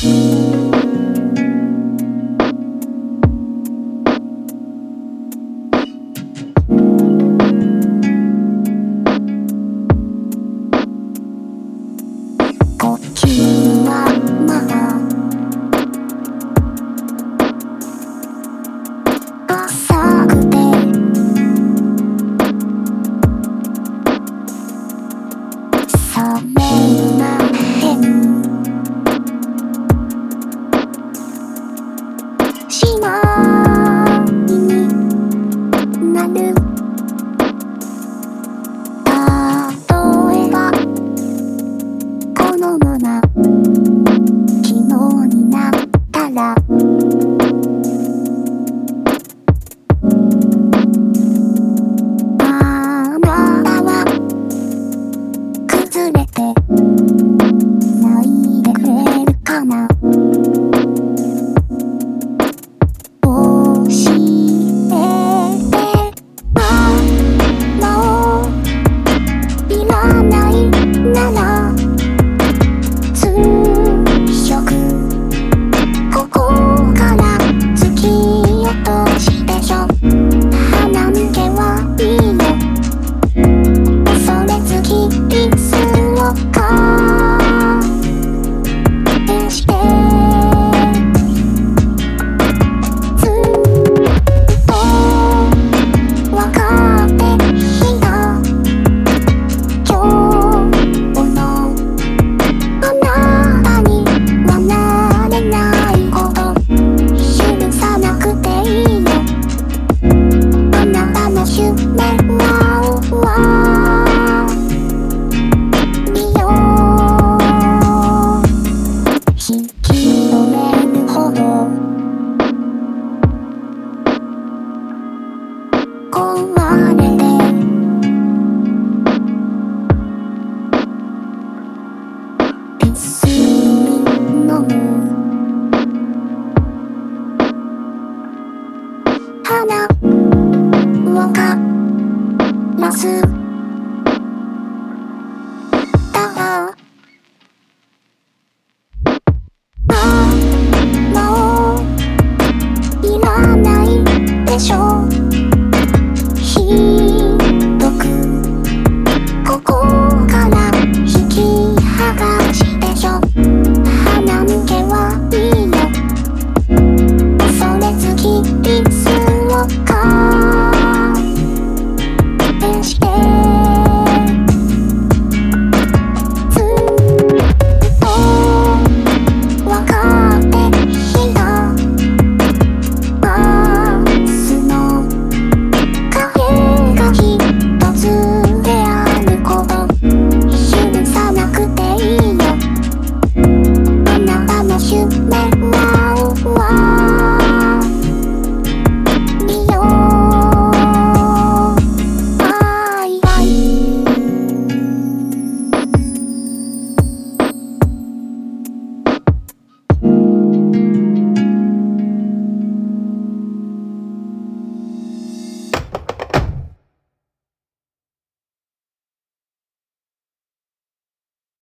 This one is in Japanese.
呼吸はまだ浅くて冷めるまでにしまいになる。例えばこのまま昨日になったらあなたは崩れてないでくれるかな。教えてもういらないなら強くここから突き落としてしょ。鼻抜けはいいよ。恐れずキスを返してずっとわかっていた。今日のあなたにはなれないこと許さなくていいよ。あなたの夢は見よう。引き止めるほど壊れてピス